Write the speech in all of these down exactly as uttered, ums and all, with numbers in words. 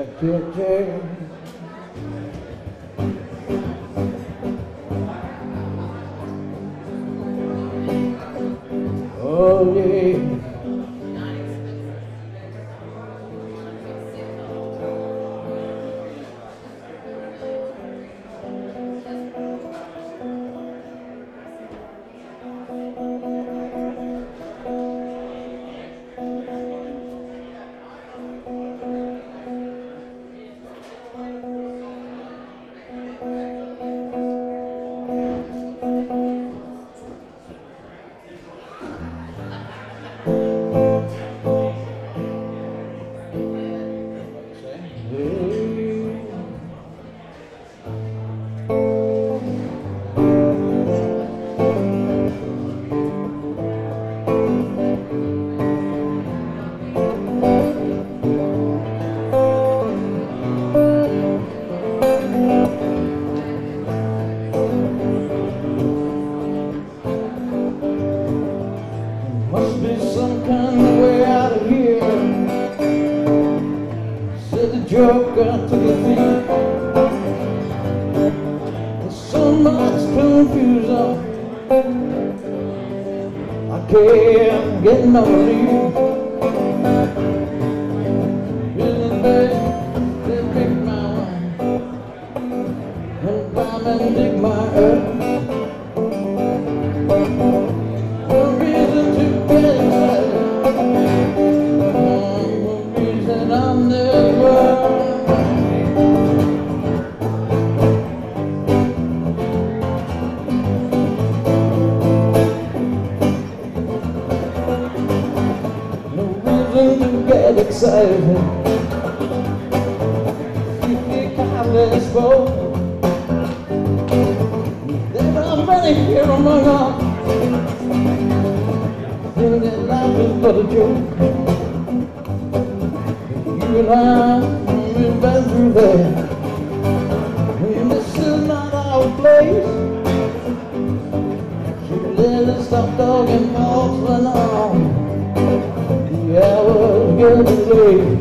Oh yeah. Must be some kind of way out of here, said the joker to the thief. There's so much confusion, I can't get no relief. Really bad, they pick my wine and climb and dig my earth. Get excited, you get kindness both. There are many here among us think that life is but a joke. You and I, we've been through that, and this is not our place. So let us stop talking false and all. The hour's getting late.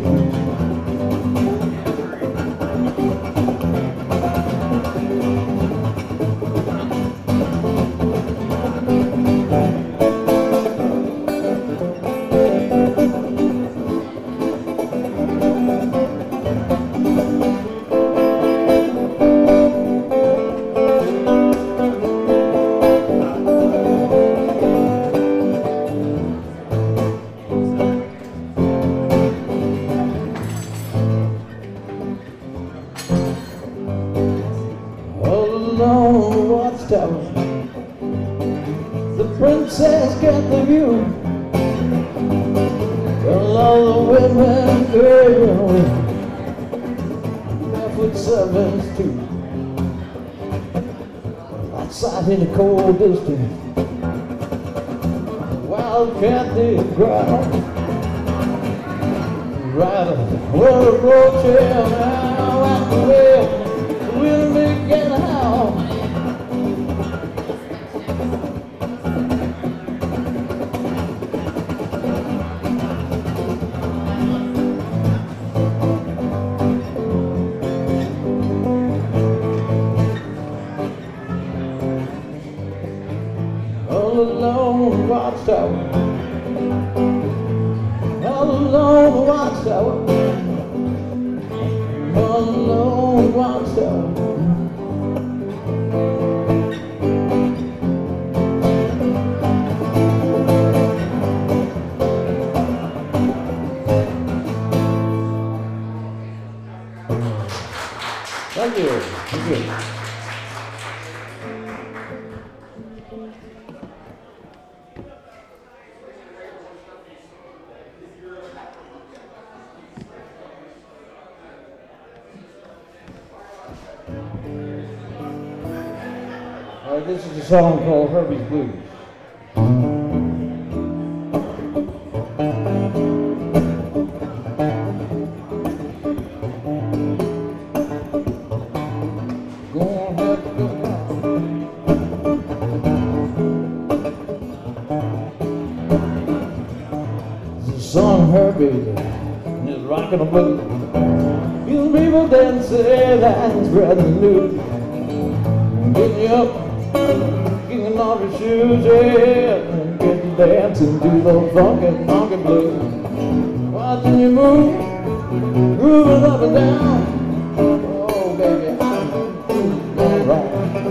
Watchtower, the princess got the view. Well, all the women girl, barefoot servants too. Outside in the cold distance, the wildcat did growl. Rider, what a roadkill now out the way. We'll make it how. All alone watchtower, all alone watchtower, all alone watchtower. Thank you. Thank you. All right, this is a song called Herbie's Blues. Song Herbie and his rocking a boogie. You people didn't say that's brother new. Getting you up, kicking off your shoes, yeah, and get you dancing to the funky, funky blues. Watching you move, moving up and down. Oh, baby, I'm all right.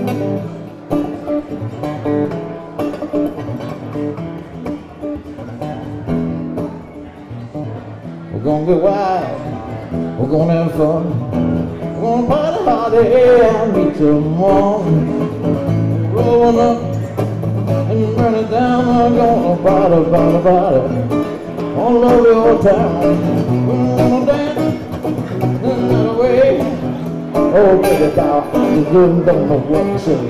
We're gonna get wild, we're gonna have fun, we're gonna party hard and meet tomorrow. Rolling up and burn it down, we're gonna party, party, party all over your town. We're gonna dance the night away. Oh, baby, now I just really don't know what to say.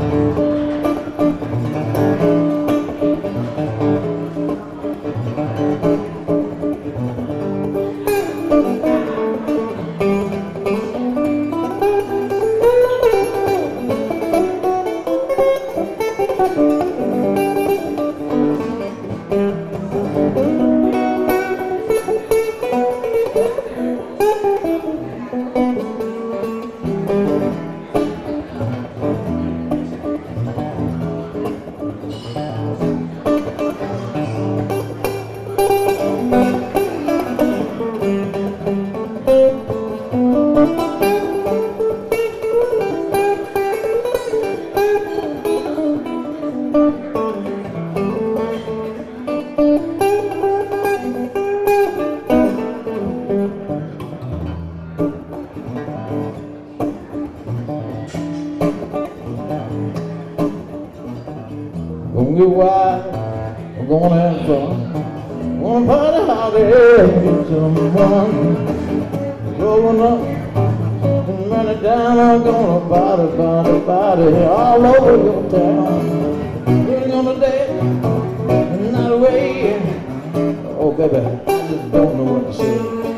Gonna get wild, we're gonna have fun, gonna party hard and get someone. Going up and run it down, I'm gonna party, party, party all over your town. We're gonna dance the night away. Oh baby, I just don't know what to say.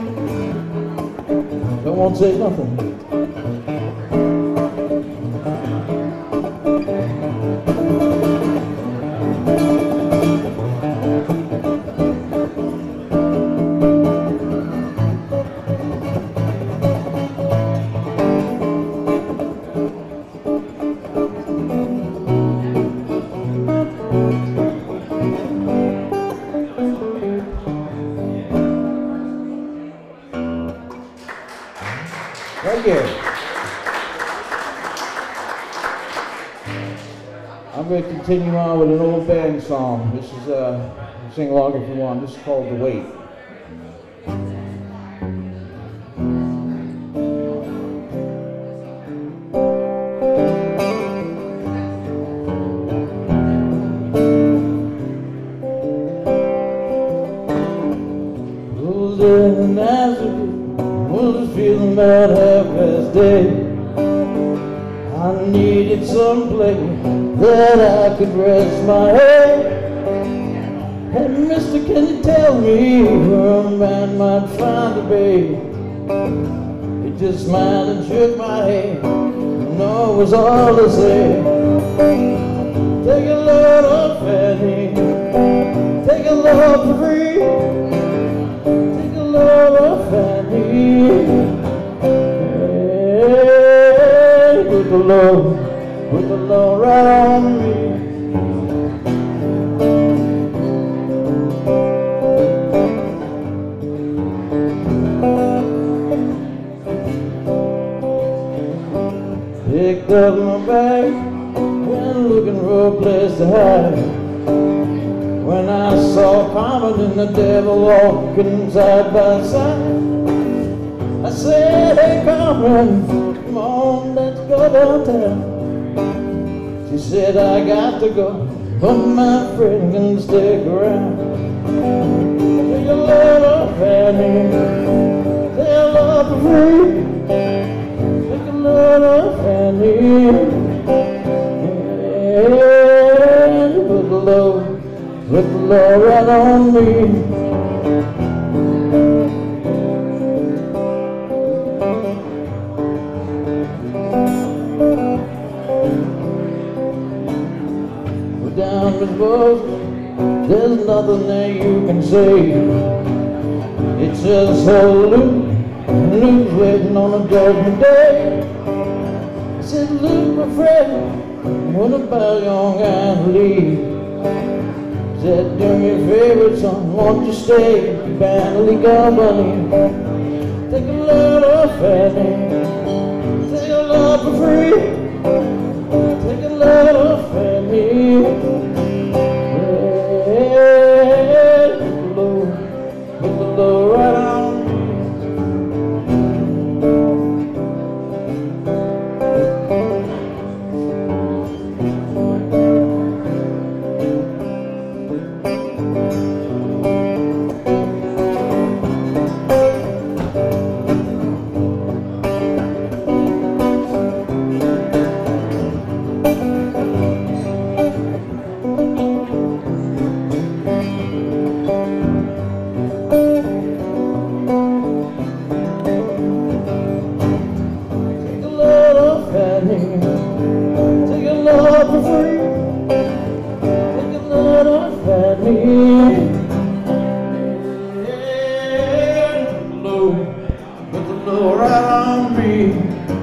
Don't want to say nothing. Thank you. I'm going to continue on with an old band song. This is, uh, sing along if you want. This is called The Wait. Those days in Nazareth was feeling about half past day. I needed some place that I could rest my head. Hey, mister, can you tell me where a man might find a babe? He just smiled and shook my head. No, it was all to say. Take a load of Fanny, take a load for free. Take a load of Fanny. Put the love, put the love right on me. Picked up my bag, went looking for a place to hide. When I saw Carmen and the devil walking side by side, I said, hey Carmen, come on, let's go downtown. She said, I got to go, but my friend can stick around. Take a little Fanny, take a love for free. Take a little Fanny, and put the love, put the love right on me. Down the road, there's nothing that you can say. It's says, oh, Luke, Luke's waiting on a judgment day. He said, Luke, my friend, what about young Aunt Lee? He said, do me a favor, son, won't you stay? Banley Company, take a lot of Fanny, take a lot for free, take a lot of Fanny. Take a lot for free, take a lot of Fanny. Yeah, put the low, put the low right on me.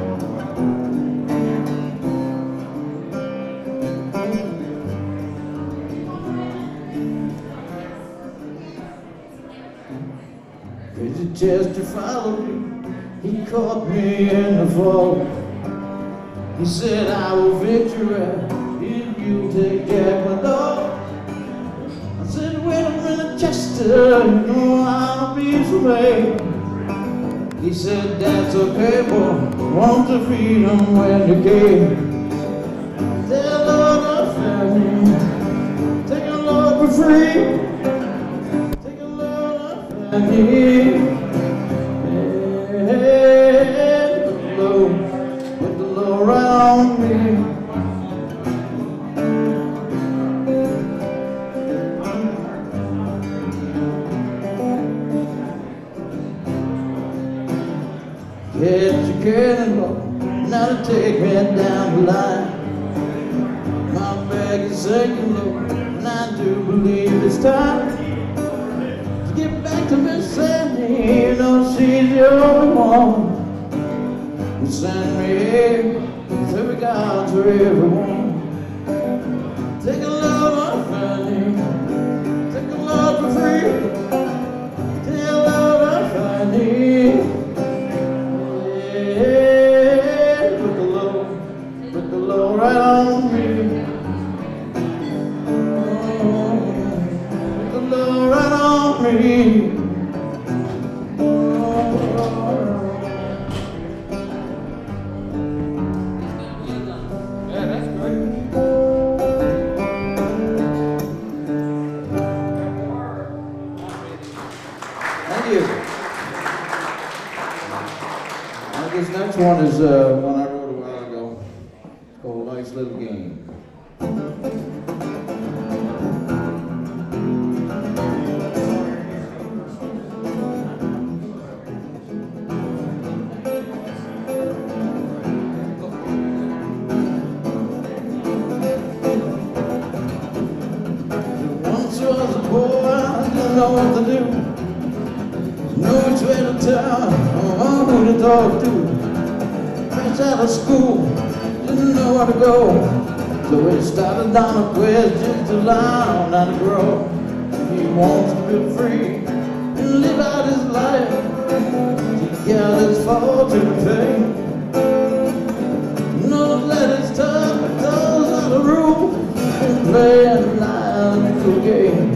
Crazy Chester followed me, he caught me in the fall. He said, I will victory if you take Jack my dog. I said, wait a minute, Chester, you know I'll be so bad. He said, that's okay, boy, want to feed him when you can. Tell Lord of Fanny, take a Lord for free, take a Lord of Fanny. Get your cannonball, now to take me down the line. My bag is sinking low, and I do believe it's time to get back to Miss Sandy. You know she's the only one who sent me here with her regards for everyone. Take a load of Fanny, take a load for free, take a load of Fanny. Right on me, oh, the love right on me. Yeah, that's great. Thank you. Now this next one is uh, one I wrote a while ago. Called Life's Little Game. Once was a boy, I didn't know what to do. Know which way to turn, or who to talk to. Fresh out of school, didn't know where to go, so he started down a quest just to learn how to grow. He wants to be free and live out his life, to get his fortune and fame. Don't let his tongue those out of rules and play a little game.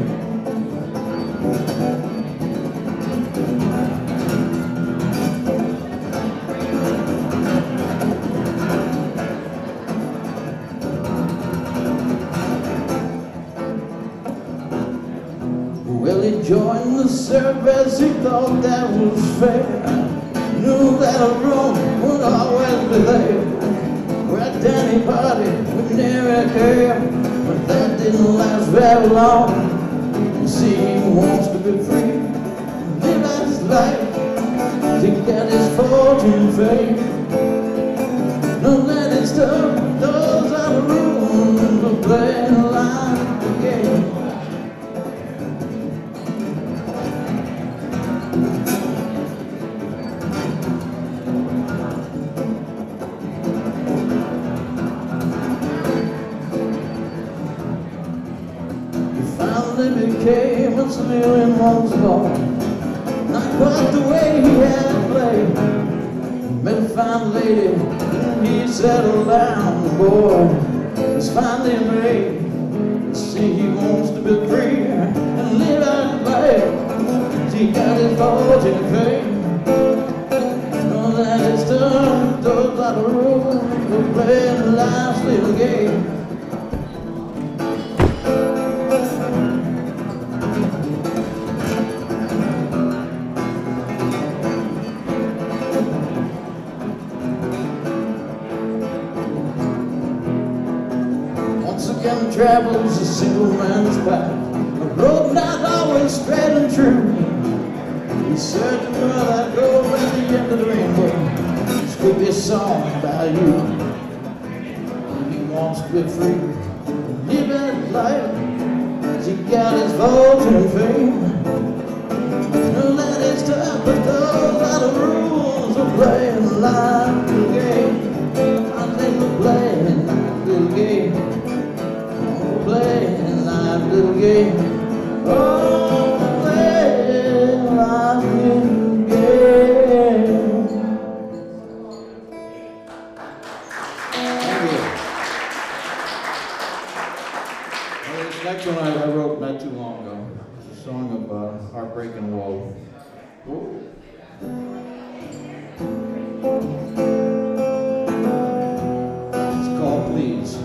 Well, he joined the service, he thought that was fair. Knew that a room would always be there. At any party, we never care. But that didn't last very long. You see, he wants to be free, live out his life, to get his fortune and fame. Don't let it stop those out of room for playing a line game. once living, once gone. Not quite the way he had played. Met a fine lady, and he settled down. Boy, it's finally made. See, he wants to be free and live out life. He got his fortune and fame. All that is done, those are the rules of playing life's little game. Once again travels a single man's path, a road not always straight and true. He's searching for that gold at the end of the rainbow. This could be a song about you. He wants to be free, live his life. He got his fortune and fame. No, that is tough, but those are the rules of playing life little game. I think we're playing life little game. We're playing life little game. Oh, we're playing life little game. Thank you. Well, this next one I, I wrote not too long ago. It's a song of uh, heartbreak and woe. Whoa. It's called Please.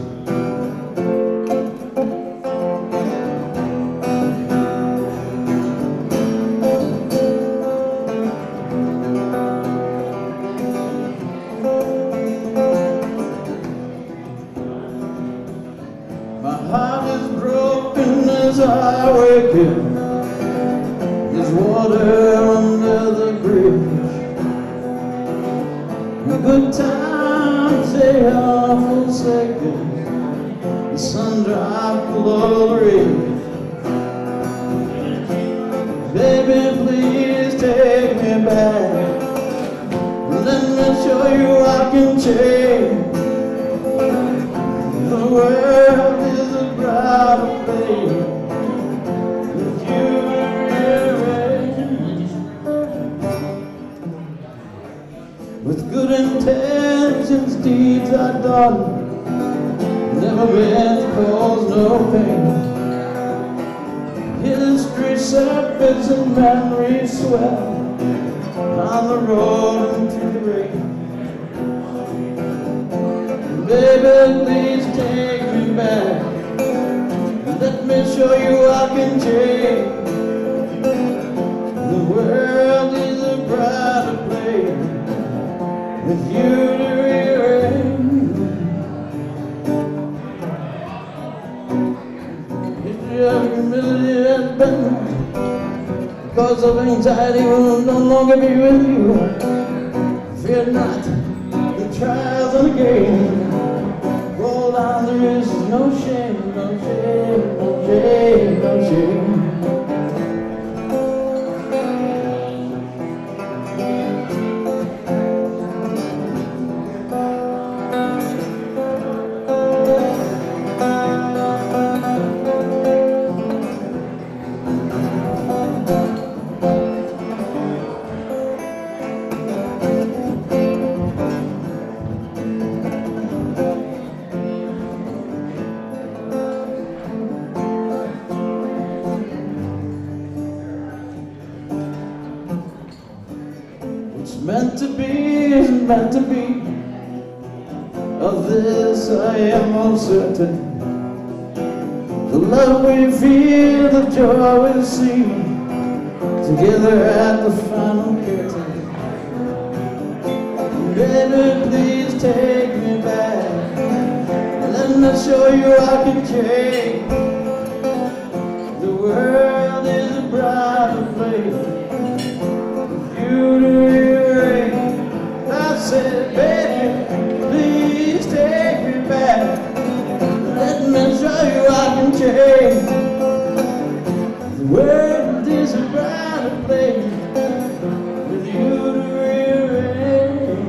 My heart is broken as I wake up. There's water under the bridge. Good times they are forsaken. The sun dried below the ridge. Baby, please take me back. Let me show you I can change. The world is a brighter place with you rearranged. With good intentions, deeds are done, never meant to cause no pain. History surfaces and memories swell on the road into the rain. Baby, please take me back. Let me show you I can change. The world is a brighter place with you to rearrange. History of humility has been because of anxiety will no longer be with you. Fear not the trials of the game. Roll on, there is no shame, no shame, no shame, no shame. What's meant to be is meant to be. Of this I am most certain. The love we feel, the joy we see, together at the final curtain. Baby, please take me back. Let me show you I can change. The world is a brighter place. You to rearrange. I said, baby, please take me back. Let me show you I can change. The world is a brighter place with you to rearrange.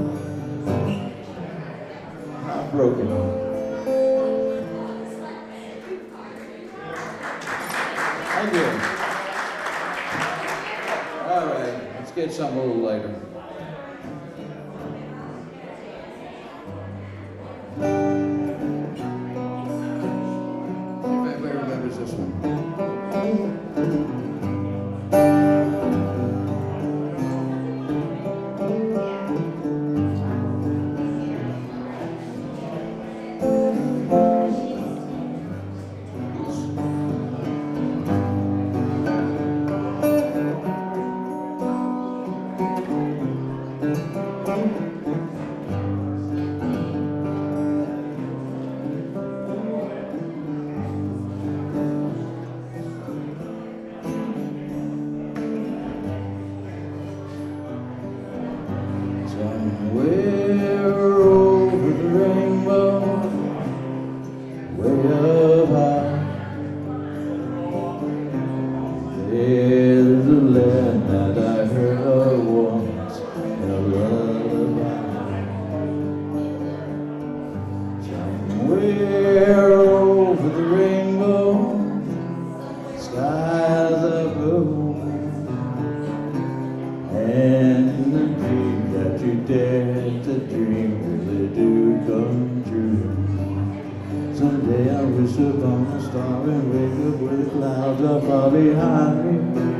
I'm broken. Thank you. Let's get something a little later. If anybody remembers this one. Somewhere over the rainbow, way up high, there's a land that I heard of once, a lullaby. Somewhere over the rainbow, skies are blue, and the dreams that you dare to dream really do come true. Someday I wish upon a star and wake up where the clouds are far behind me.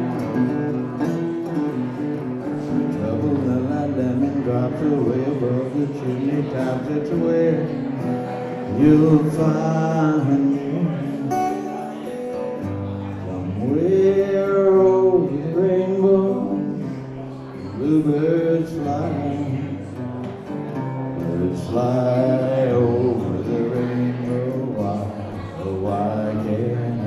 Sweet trouble that like lemon drops away above the chimney tops. That's where you'll find me. Somewhere over the rainbow, bluebirds fly, birds fly over the rainbow. Why, oh why can't I?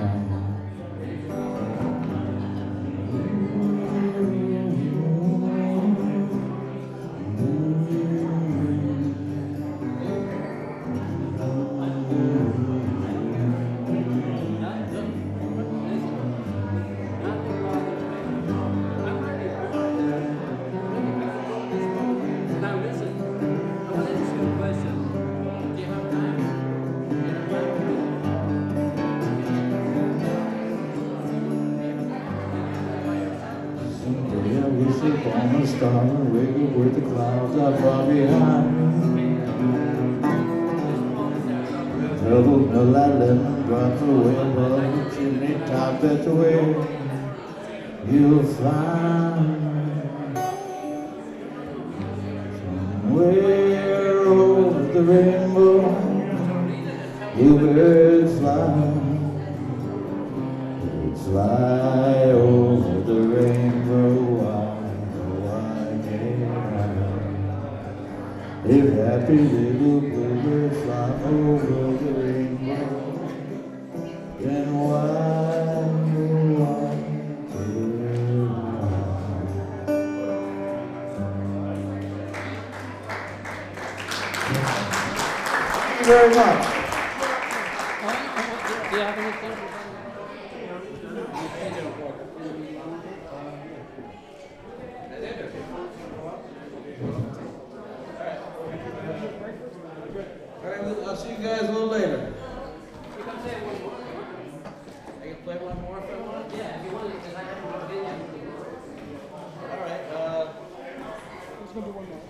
Someday I wish upon a star and wake up where the clouds are far behind me. Trouble no like lemon drops away above the chimney top. That's where you'll find me. Somewhere over the rainbow, bluebirds fly, birds fly over the rainbow. Why, why can't I? If happy little bluebirds fly over the rainbow, then why, why can't I? Thank you very much. Do you have anything? All right, I'll see you guys a little later. You can play one more. I can play one more if I want. Yeah, if you want to, because I have a video. All right. Uh, Let's go do one more.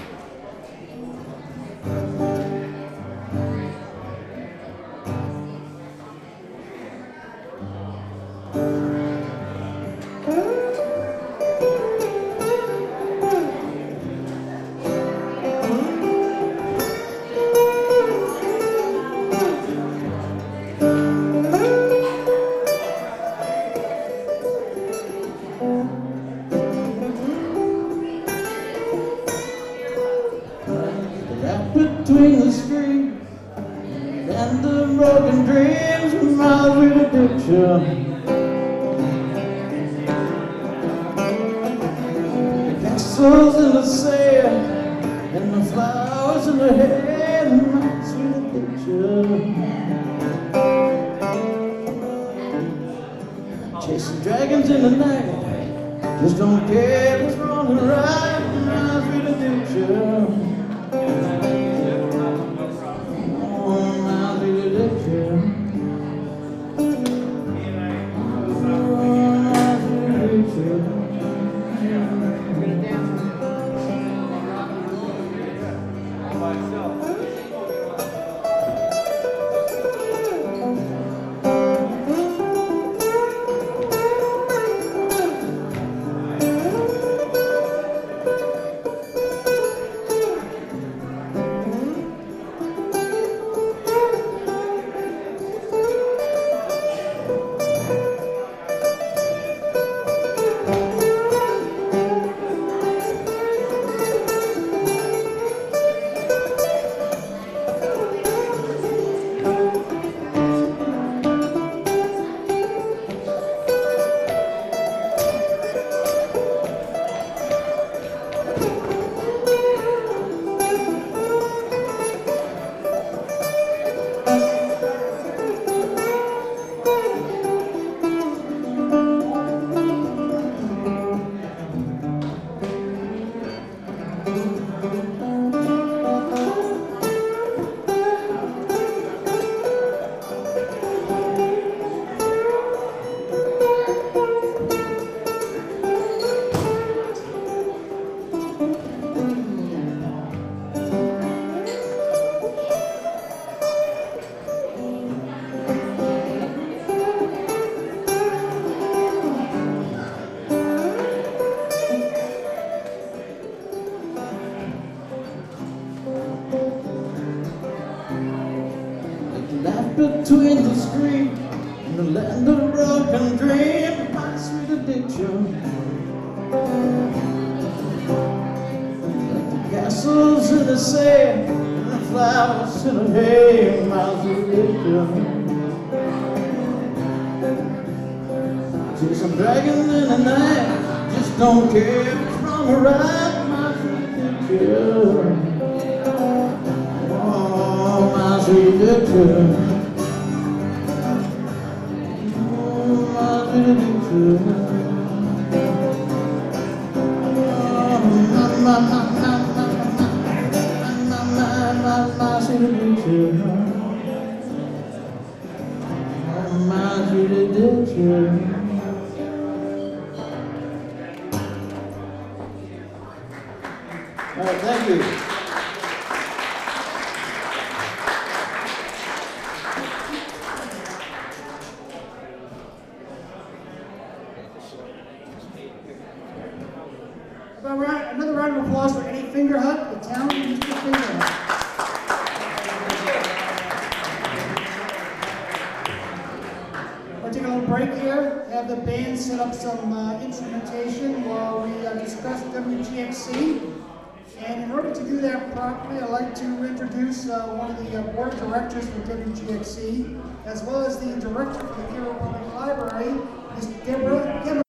between the screen and the broken dreams of my real addiction. The castles in the sand and the flowers in the head of my sweet addiction. Chasing dragons in the night, just don't care what's wrong and right in my sweet addiction. We're gonna dance with you. Rock and roll. All by itself. Between the street and the land of rock and dream, my sweet addiction. Like the castles in the sand and the flowers in the hay, my sweet addiction. Chase some dragons in the night, just don't care if it's wrong or right, my sweet addiction. Oh, my sweet addiction. All right, thank you. Another round of applause for Eddie Fingerhut, the talented Mister Fingerhut. We'll take a little break here, have the band set up some uh, instrumentation while we uh, discuss W G X C. And in order to do that properly, I'd like to introduce uh, one of the uh, board of directors for W G X C, as well as the director for the Cairo Public Library, Miz Deborah Gemma.